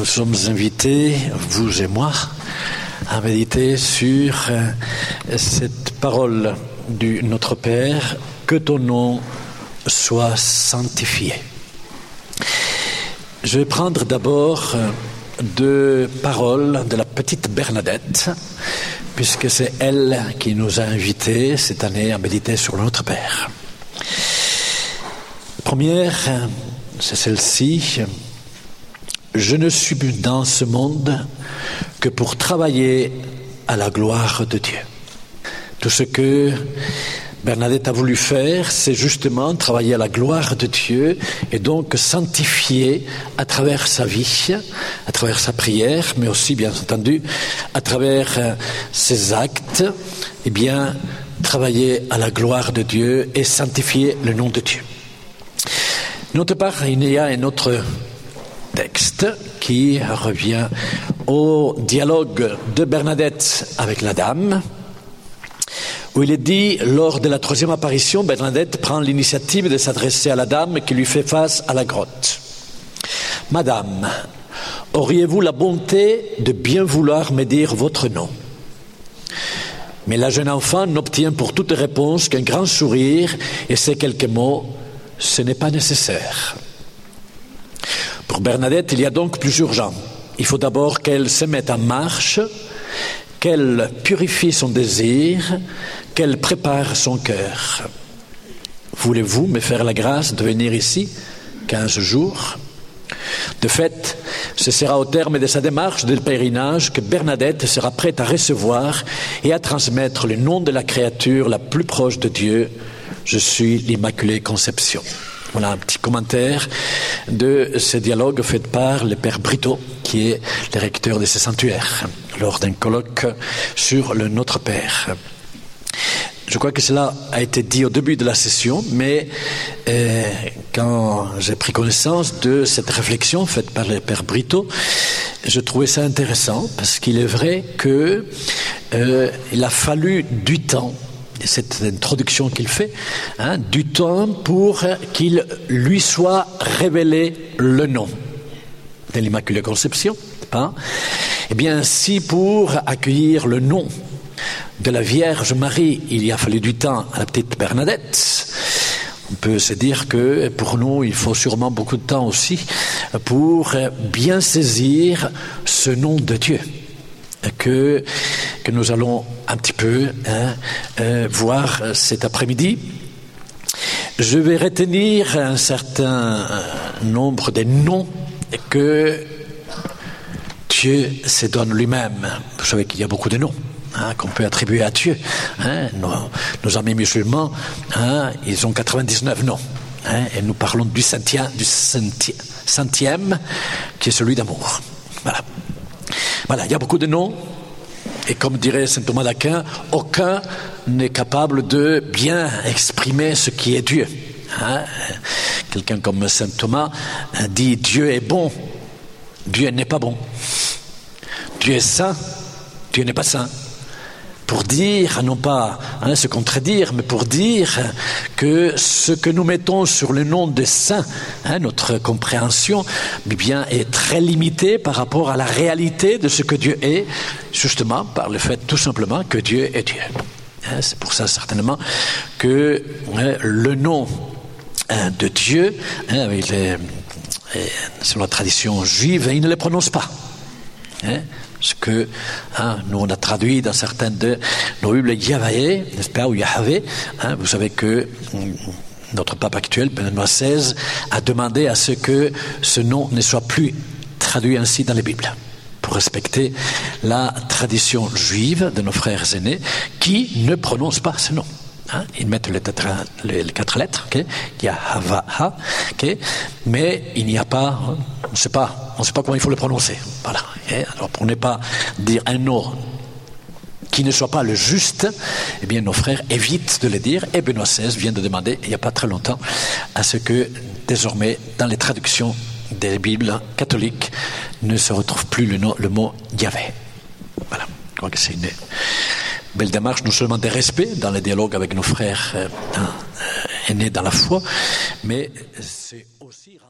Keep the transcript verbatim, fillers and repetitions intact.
nous sommes invités, vous et moi, à méditer sur cette parole du Notre Père, que ton nom soit sanctifié. Je vais prendre d'abord deux paroles de la petite Bernadette, puisque c'est elle qui nous a invités cette année à méditer sur le Notre Père. La première, c'est celle-ci. Je ne suis dans ce monde que pour travailler à la gloire de Dieu. Tout ce que Bernadette a voulu faire, c'est justement travailler à la gloire de Dieu et donc sanctifier à travers sa vie, à travers sa prière, mais aussi, bien entendu, à travers ses actes, et bien, travailler à la gloire de Dieu et sanctifier le nom de Dieu. D'autre part, il y a un autre texte qui revient au dialogue de Bernadette avec la dame, où il est dit, lors de la troisième apparition, Bernadette prend l'initiative de s'adresser à la dame qui lui fait face à la grotte. « Madame, auriez-vous la bonté de bien vouloir me dire votre nom ?» Mais la jeune enfant n'obtient pour toute réponse qu'un grand sourire et ces quelques mots, « Ce n'est pas nécessaire ». Pour Bernadette, il y a donc plus urgent. Il faut d'abord qu'elle se mette en marche, qu'elle purifie son désir, qu'elle prépare son cœur. Voulez-vous me faire la grâce de venir ici quinze jours ? De fait, ce sera au terme de sa démarche de pèlerinage que Bernadette sera prête à recevoir et à transmettre le nom de la créature la plus proche de Dieu. Je suis l'Immaculée Conception. Voilà un petit commentaire de ce dialogue fait par le Père Brito, qui est le recteur de ce sanctuaire, lors d'un colloque sur le Notre Père. Je crois que cela a été dit au début de la session, mais euh, quand j'ai pris connaissance de cette réflexion faite par le Père Brito, je trouvais ça intéressant, parce qu'il est vrai qu'il euh, a fallu du temps, cette introduction qu'il fait, hein, du temps pour qu'il lui soit révélé le nom de l'Immaculée Conception. Hein. Eh bien, si pour accueillir le nom de la Vierge Marie, il y a fallu du temps à la petite Bernadette, on peut se dire que pour nous, il faut sûrement beaucoup de temps aussi pour bien saisir ce nom de Dieu. Que, que nous allons un petit peu hein, euh, voir cet après-midi. Je vais retenir un certain nombre de noms que Dieu se donne lui-même. Vous savez qu'il y a beaucoup de noms hein, qu'on peut attribuer à Dieu. Hein. Nos, nos amis musulmans, hein, ils ont quatre-vingt-dix-neuf noms. Hein, et nous parlons du centième, du centième, centième qui est celui d'amour. Voilà. Voilà, il y a beaucoup de noms, et comme dirait saint Thomas d'Aquin, aucun n'est capable de bien exprimer ce qui est Dieu. Hein? Quelqu'un comme saint Thomas dit Dieu est bon, Dieu n'est pas bon. Dieu est saint, Dieu n'est pas saint. Pour dire, non pas hein, se contredire, mais pour dire que ce que nous mettons sur le nom de saint, hein, notre compréhension, eh bien, est très limitée par rapport à la réalité de ce que Dieu est, justement par le fait tout simplement que Dieu est Dieu. Hein, c'est pour ça certainement que hein, le nom hein, de Dieu, hein, avec les, selon la tradition juive, il ne le prononce pas. Hein, ce que hein, nous on a traduit dans certaines de nos Bibles Yahvé, n'est-ce pas, ou Yahvé. Hein, vous savez que notre pape actuel, Benoît seize, a demandé à ce que ce nom ne soit plus traduit ainsi dans les Bibles, pour respecter la tradition juive de nos frères aînés qui ne prononcent pas ce nom. Hein, ils mettent les, tétra, les, les quatre lettres, okay, Yahava, okay, mais il n'y a pas, on ne sait pas, on ne sait pas comment il faut le prononcer. Voilà. Okay, alors pour ne pas dire un nom qui ne soit pas le juste, eh bien nos frères évitent de le dire. Et Benoît seize vient de demander, il n'y a pas très longtemps, à ce que désormais dans les traductions des Bibles catholiques ne se retrouve plus le, nom, le mot Yahvé. Voilà. Je crois que c'est une belle démarche, non seulement de respect dans le dialogue avec nos frères euh, euh, aînés dans la foi, mais c'est aussi